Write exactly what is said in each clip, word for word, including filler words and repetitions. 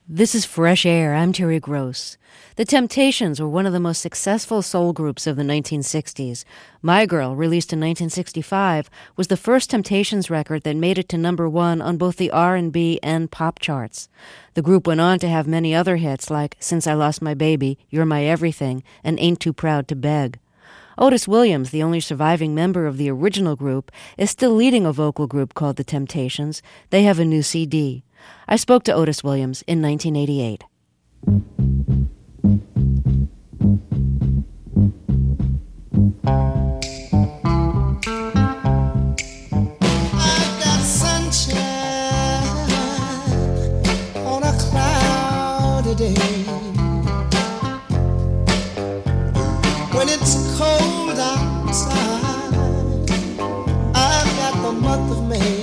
This is Fresh Air. I'm Terry Gross. The Temptations were one of the most successful soul groups of the nineteen sixties. My Girl, released in nineteen sixty-five, was the first Temptations record that made it to number one on both the R and B and pop charts. The group went on to have many other hits like Since I Lost My Baby, You're My Everything, and Ain't Too Proud to Beg. Otis Williams, the only surviving member of the original group, is still leading a vocal group called The Temptations. They have a new C D. I spoke to Otis Williams in nineteen eighty-eight. I've got sunshine on a cloudy day. When it's cold outside, I've got the month of May.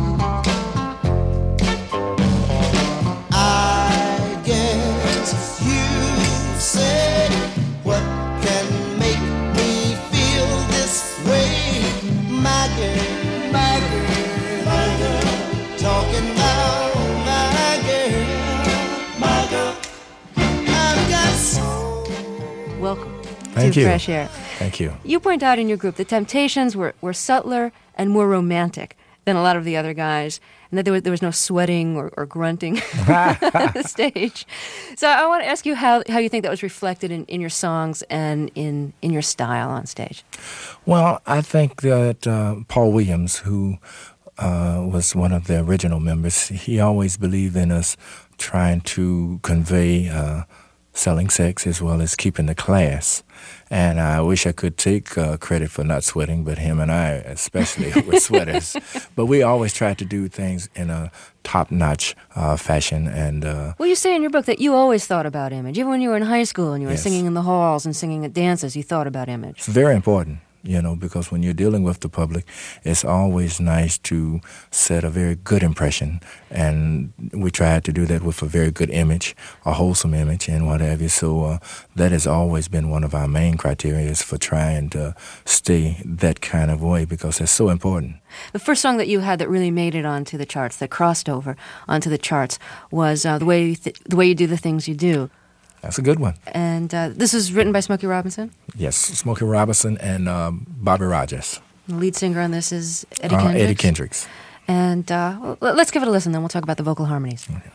Welcome Thank to you. Fresh Air. Thank you. You point out in your group the Temptations were, were subtler and more romantic than a lot of the other guys, and that there was, there was no sweating or, or grunting at the stage. So I want to ask you how, how you think that was reflected in, in your songs and in, in your style on stage. Well, I think that uh, Paul Williams, who uh, was one of the original members, he always believed in us trying to convey uh, selling sex as well as keeping the class. And I wish I could take uh, credit for not sweating, but him and I especially were sweaters. But we always tried to do things in a top-notch uh, fashion. And uh, well, you say in your book that you always thought about image. Even when you were in high school and you were yes. singing in the halls and singing at dances, you thought about image. It's very important. You know, because when you're dealing with the public, it's always nice to set a very good impression. And we tried to do that with a very good image, a wholesome image and what have you. So uh, that has always been one of our main criteria for trying to stay that kind of way because it's so important. The first song that you had that really made it onto the charts, that crossed over onto the charts, was uh, the way you th- the way you do the things you do. That's a good one. And uh, this was written by Smokey Robinson? Yes, Smokey Robinson and um, Bobby Rogers. The lead singer on this is Eddie uh, Kendricks. Eddie Kendricks. And uh, well, let's give it a listen, then we'll talk about the vocal harmonies. Okay.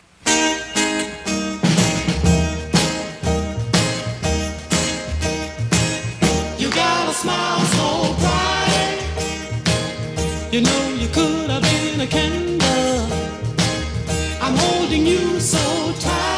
You got a smile so bright, you know you could have been a candle. I'm holding you so tight.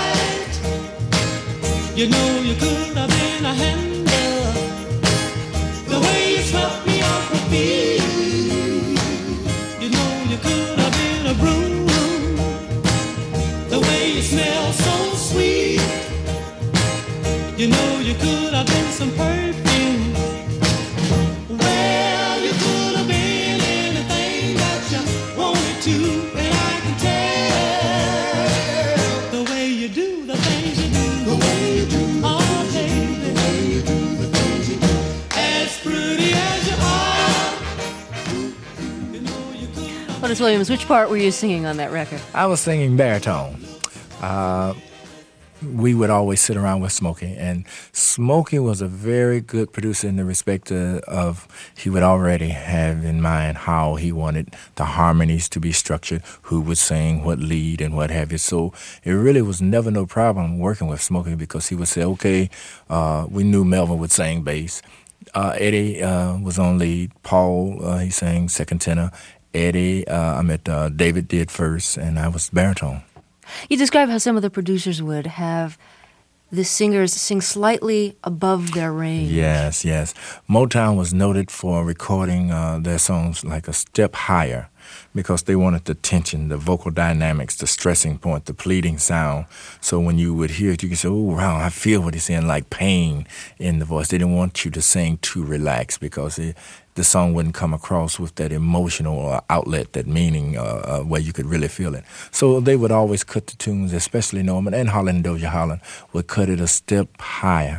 You know you could have been a handle. The way you swept me off my feet. You know you could have been a broom. The way you smell so sweet. You know you could have been some perfume. Well, you could have been anything that you wanted to. And I can tell the way you do the things you do. The way you do the oh, things you do. The way you do the things you do. As pretty as you are. You know you could have. Otis Williams, which part were you singing on that record? I was singing baritone. Uh, we would always sit around with Smokey, and Smokey was a very good producer in the respect of, of he would already have in mind how he wanted the harmonies to be structured, who would sing, what lead, and what have you. So it really was never no problem working with Smokey because he would say, okay, uh, we knew Melvin would sing bass. Uh, Eddie uh, was on lead. Paul, uh, he sang second tenor. Eddie, uh, I met uh, David did first, and I was baritone. You describe how some of the producers would have the singers sing slightly above their range. Yes, yes. Motown was noted for recording uh, their songs like a step higher because they wanted the tension, the vocal dynamics, the stressing point, the pleading sound. So when you would hear it, you could say, oh, wow, I feel what he's saying, like pain in the voice. They didn't want you to sing too relaxed because it, the song wouldn't come across with that emotional uh, outlet, that meaning uh, uh, where you could really feel it. So they would always cut the tunes, especially Norman and Holland and Doja Holland, would cut it a step higher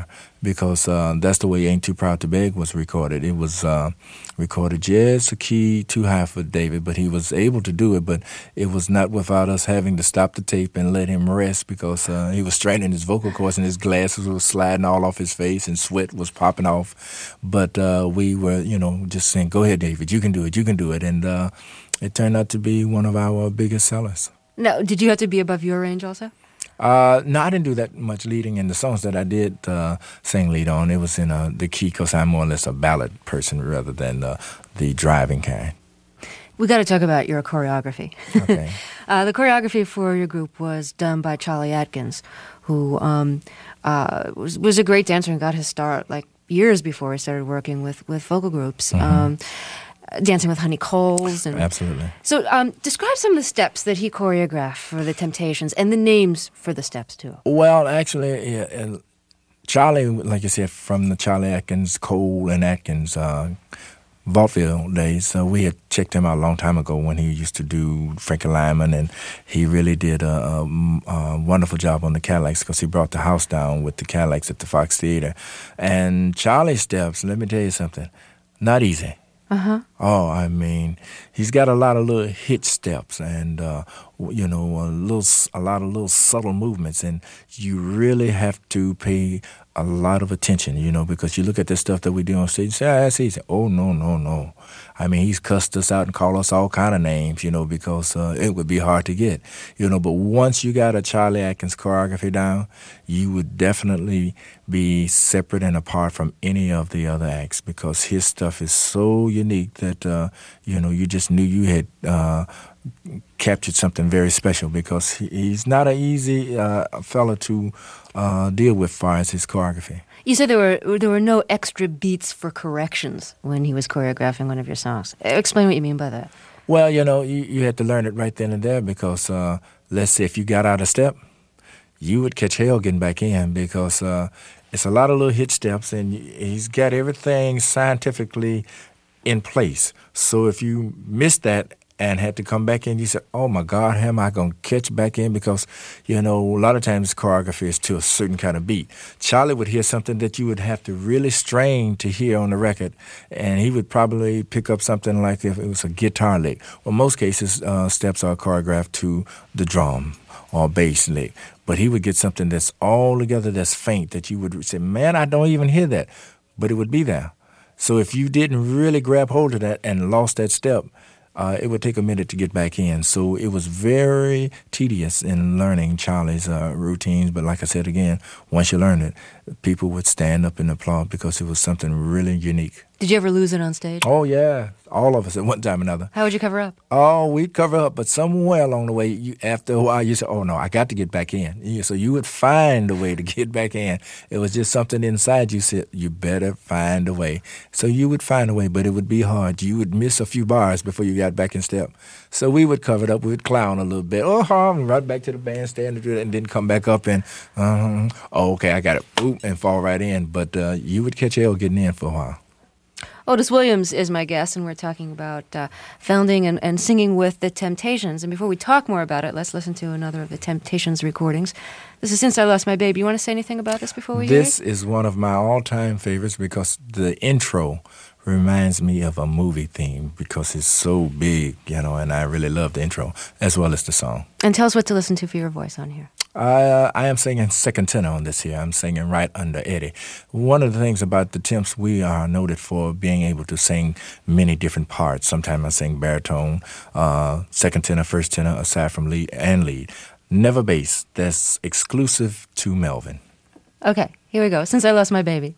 because uh, that's the way Ain't Too Proud to Beg was recorded. It was uh, recorded just a key too high for David, but he was able to do it, but it was not without us having to stop the tape and let him rest because uh, he was straining his vocal cords and his glasses were sliding all off his face and sweat was popping off. But uh, we were, you know, just saying, go ahead, David, you can do it, you can do it. And uh, it turned out to be one of our biggest sellers. Now, did you have to be above your range also? Uh, no, I didn't do that much leading in the songs that I did uh, sing lead on. It was in uh, the key because I'm more or less a ballad person rather than uh, the driving kind. We got to talk about your choreography. Okay. uh, the choreography for your group was done by Charlie Atkins, who um, uh, was was a great dancer and got his start like years before he started working with, with vocal groups. Mm-hmm. Um, dancing with Honey Coles. And Absolutely. So um, describe some of the steps that he choreographed for the Temptations and the names for the steps, too. Well, actually, yeah, uh, Charlie, like you said, from the Charlie Atkins, Cole and Atkins uh, vaudeville days, uh, we had checked him out a long time ago when he used to do Frankie Lyman, and he really did a, a, a wonderful job on the Cadillacs because he brought the house down with the Cadillacs at the Fox Theater. And Charlie's steps, let me tell you something, not easy. Uh-huh. Oh, I mean, he's got a lot of little hit steps and, uh, you know, a little, a lot of little subtle movements, and you really have to pay a lot of attention, you know, because you look at the stuff that we do on stage and say, ah, that's easy. Oh, no, no, no. I mean, he's cussed us out and called us all kind of names, you know, because uh, it would be hard to get, you know. But once you got a Charlie Atkins choreography down, you would definitely be separate and apart from any of the other acts because his stuff is so unique that, uh, you know, you just knew you had uh, captured something very special because he, he's not an easy uh, fella to uh, deal with as far as his choreography. You said there were there were no extra beats for corrections when he was choreographing one of your songs. Explain what you mean by that. Well, you know, you, you had to learn it right then and there because, uh, let's say, if you got out of step, you would catch hell getting back in because uh, it's a lot of little hit steps, and he's got everything scientifically in place. So if you missed that and had to come back in, you said, oh, my God, how am I going to catch back in? Because, you know, a lot of times choreography is to a certain kind of beat. Charlie would hear something that you would have to really strain to hear on the record, and he would probably pick up something like if it was a guitar lick. Well, in most cases, uh, steps are choreographed to the drum or bass lick. But he would get something that's all together that's faint that you would say, man, I don't even hear that. But it would be there. So if you didn't really grab hold of that and lost that step, Uh, it would take a minute to get back in. So it was very tedious in learning Charlie's uh, routines. But like I said again, once you learn it, people would stand up and applaud because it was something really unique. Did you ever lose it on stage? Oh, yeah. All of us at one time or another. How would you cover up? Oh, we'd cover up. But somewhere along the way, you, after a while, you say, oh, no, I got to get back in. You, so you would find a way to get back in. It was just something inside you said, you better find a way. So you would find a way, but it would be hard. You would miss a few bars before you got back in step. So we would cover it up. We would clown a little bit. Oh, and right back to the bandstand and, and then come back up and, uh, oh, okay, I got it. Oop, and fall right in. But uh, you would catch hell getting in for a while. Otis Williams is my guest, and we're talking about uh, founding and, and singing with the Temptations. And before we talk more about it, let's listen to another of the Temptations recordings. This is Since I Lost My Baby. You want to say anything about this before we This hear it? is one of my all-time favorites because the intro reminds me of a movie theme because it's so big, you know, and I really love the intro as well as the song. And tell us what to listen to for your voice on here. Uh, I am singing second tenor on this here. I'm singing right under Eddie. One of the things about the Temps, we are noted for being able to sing many different parts. Sometimes I sing baritone, uh, second tenor, first tenor, aside from lead and lead. Never bass. That's exclusive to Melvin. Okay, here we go. Since I Lost My Baby.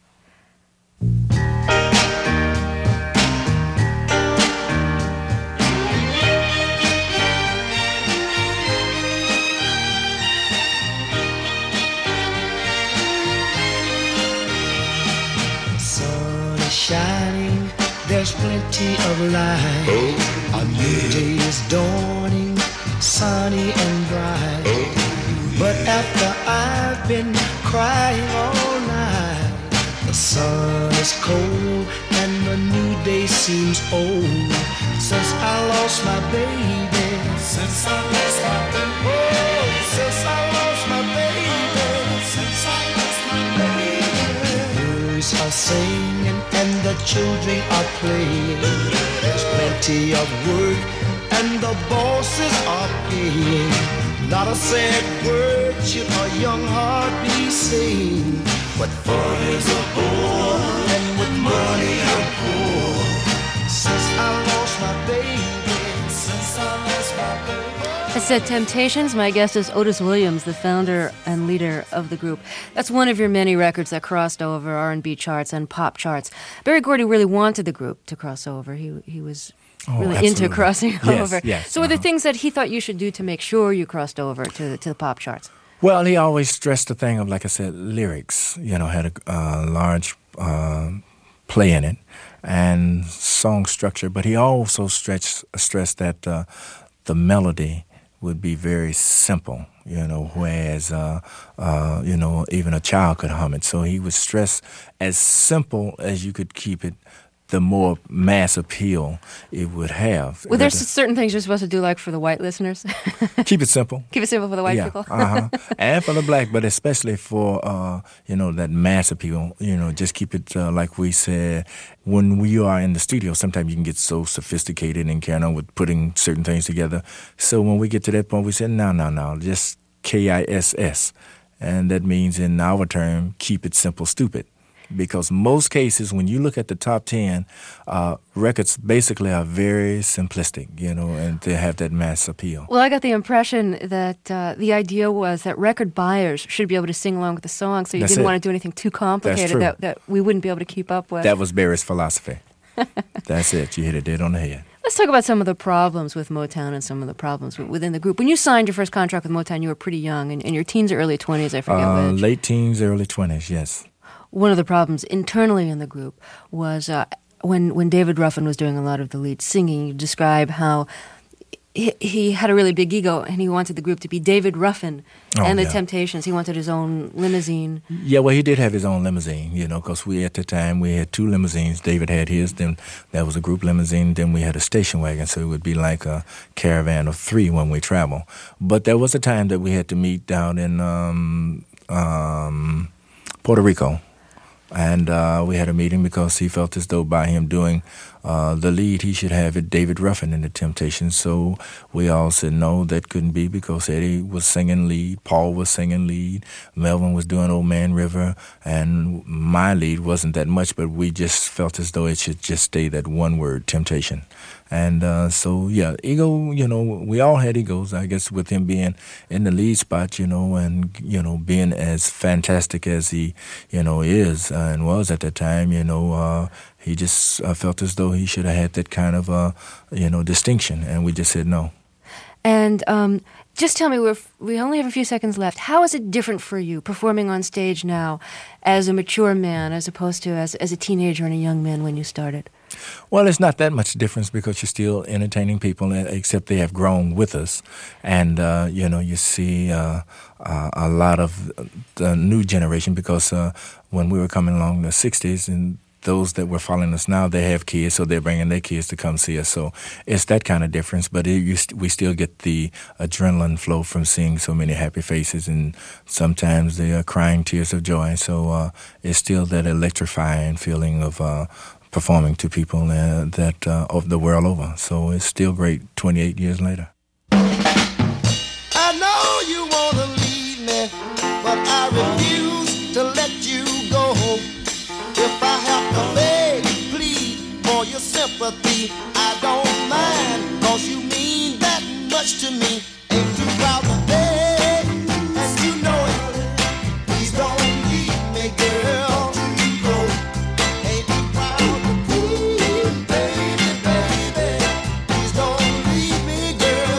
Shining, there's plenty of light. Oh. A new day is dawning, sunny and bright. Oh. But after I've been crying all night, the sun is cold and the new day seems old. Since I lost my baby, since I lost my baby, oh, since I lost my baby, since I lost my baby. singing and the children are playing. There's plenty of work and the bosses are paying. Not a sad word should a young heart be saying. But fun is a bore, and with money I'm poor. Since I lost my baby, since I lost my baby. I said Temptations. My guest is Otis Williams, the founder and leader of the group. That's one of your many records that crossed over R and B charts and pop charts. Berry Gordy really wanted the group to cross over. He he was Oh, really absolutely. into crossing Yes, over. yes, so, were there uh-huh. things that he thought you should do to make sure you crossed over to the, to the pop charts? Well, he always stressed the thing of, like I said, lyrics. You know, had a uh, large uh, play in it, and song structure. But he also stretched, stressed that uh, the melody would be very simple, you know, whereas, uh, uh, you know, even a child could hum it. So he would stress as simple as you could keep it, the more mass appeal it would have. Well, there's certain things you're supposed to do, like for the white listeners. Keep it simple. Keep it simple for the white yeah, people. uh-huh. And for the black, but especially for, uh, you know, that mass appeal, you know, just keep it, uh, like we said, when we are in the studio, sometimes you can get so sophisticated and kind of with putting certain things together. So when we get to that point, we said, no, no, no, just K I S S. And that means in our term, keep it simple, stupid. Because most cases, when you look at the top ten, uh, records basically are very simplistic, you know, and they have that mass appeal. Well, I got the impression that uh, the idea was that record buyers should be able to sing along with the song, so you That's didn't it. want to do anything too complicated true. that, that we wouldn't be able to keep up with. That was Barry's philosophy. That's it. You hit it dead on the head. Let's talk about some of the problems with Motown and some of the problems w- within the group. When you signed your first contract with Motown, you were pretty young, in, in your teens or early twenties, I forget Uh, which. late teens, early twenties, yes. One of the problems internally in the group was uh, when when David Ruffin was doing a lot of the lead singing, you describe how he, he had a really big ego and he wanted the group to be David Ruffin Oh, and the yeah. Temptations. He wanted his own limousine. Yeah, well, he did have his own limousine, you know, because we, at the time, we had two limousines. David had his, then that was a group limousine, then we had a station wagon, so it would be like a caravan of three when we travel. But there was a time that we had to meet down in um, um, Puerto Rico. And uh, we had a meeting because he felt as though by him doing uh, the lead, he should have it David Ruffin in the Temptations. So we all said no, that couldn't be because Eddie was singing lead, Paul was singing lead, Melvin was doing Old Man River, and my lead wasn't that much, but we just felt as though it should just stay that one word, Temptation. And uh, so, yeah, ego, you know, we all had egos, I guess, with him being in the lead spot, you know, and, you know, being as fantastic as he, you know, is uh, and was at that time, you know, uh, he just uh, felt as though he should have had that kind of, uh, you know, distinction. And we just said no. And um, just tell me, we're, we only have a few seconds left. How is it different for you performing on stage now as a mature man as opposed to as, as a teenager and a young man when you started? Well, it's not that much difference because you're still entertaining people, except they have grown with us. And, uh, you know, you see uh, uh, a lot of the new generation because uh, when we were coming along in the sixties and those that were following us now, they have kids, so they're bringing their kids to come see us. So it's that kind of difference, but it, you st- we still get the adrenaline flow from seeing so many happy faces, and sometimes they are crying tears of joy. So uh, it's still that electrifying feeling of uh, performing to people uh, that uh, of the world over. So it's still great twenty-eight years later. I know you wanna leave me, but I refuse to let you go. If I have to beg, plead for your sympathy, I don't mind, cause you mean that much to me. Ain't too proud to beg, and you know it. Please don't leave me, girl, to go. Ain't too proud to plead, baby, baby. Please don't leave me, girl.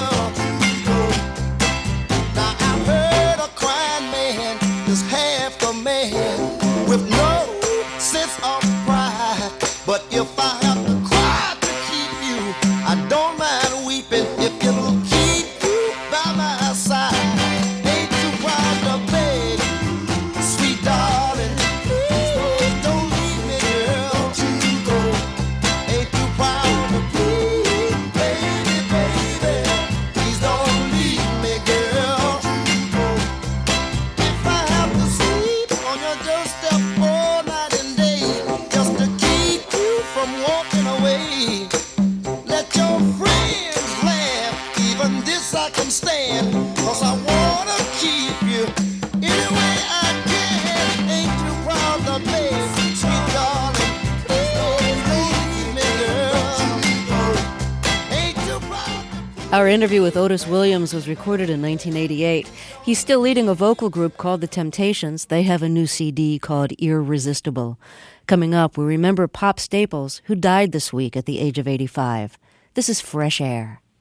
Our interview with Otis Williams was recorded in nineteen eighty-eight. He's still leading a vocal group called The Temptations. They have a new C D called Irresistible. Coming up, we remember Pop Staples, who died this week at the age of eighty-five. This is Fresh Air.